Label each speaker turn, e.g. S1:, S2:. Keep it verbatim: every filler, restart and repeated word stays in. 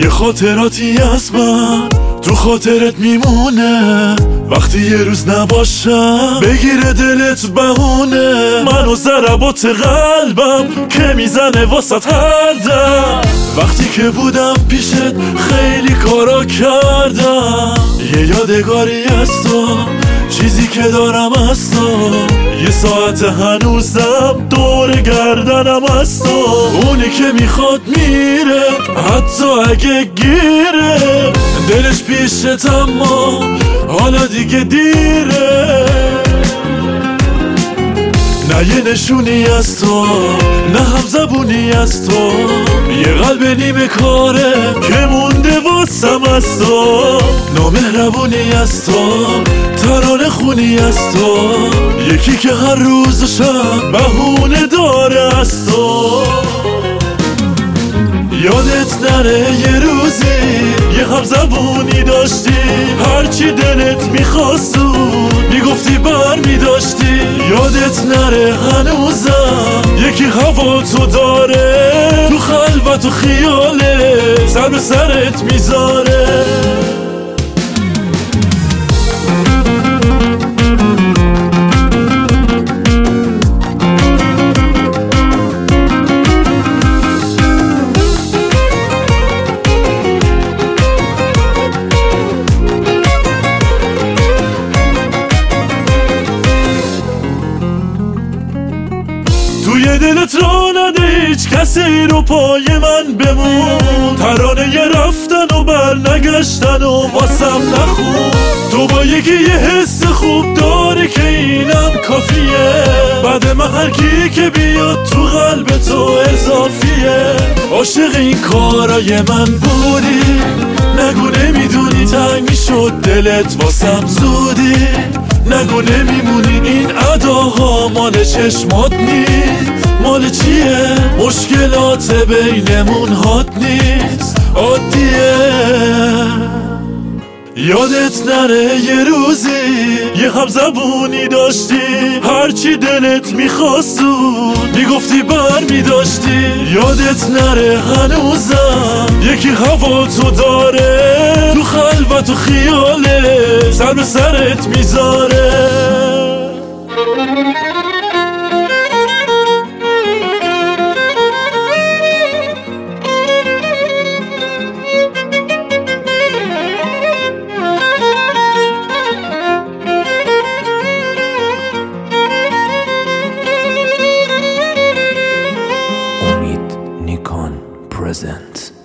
S1: یه خاطراتی از من تو خاطرت میمونه، وقتی یه روز نباشم بگیره دلت بهونه. منو ضربات قلبم که میزنه واسط هر دم، وقتی که بودم پیشت خیلی کارا کردم. یه یادگاری از تو، چیزی که دارم از تو، یه ساعت هنوزم دور گردنم از تو. اونی که میخواد میره حتی اگه گیره، دلش پیشت اما حالا دیگه دیره. نه یه نشونی از تو، نه هم زبونی از تو، یه قلب نیمه کاره که مونده واسم از تو. نامهربونی از تو، ترانه خونی از تو، یکی که هر روز و شب بهونه داره از تو. یادت نره یه روزی یه هم زبونی داشتی، هرچی دلت میخواستون میگفتی بر میداشتی. یادت نره هنوزم یکی هوا تو داره، تو خلوت و خیاله سر به سرت میذاره. توی دلت را نده هیچ کسی رو پای من بمون، ترانه یه رفتن و بر نگشتن و واسم نخون. تو با یکی یه حس خوب داری که اینم کافیه، بعد من هر کی که بیاد تو قلب تو اضافیه. عاشق این کارای من بودی، نگو نمیدونی تنگ میشد دلت واسم زودی. نگو نمیمونی این اداها مال چشمات نیست، مال چیه؟ مشکلات بینمون هات نیست، عادیه. یادت نره یه روزی یه هم زبونی داشتی، هرچی دلت میخواستون میگفتی بر میداشتی. یادت نره هنوزم یکی هوا تو داره، تو خلوت و خیاله سر به سرت میذاره.
S2: Nikon presents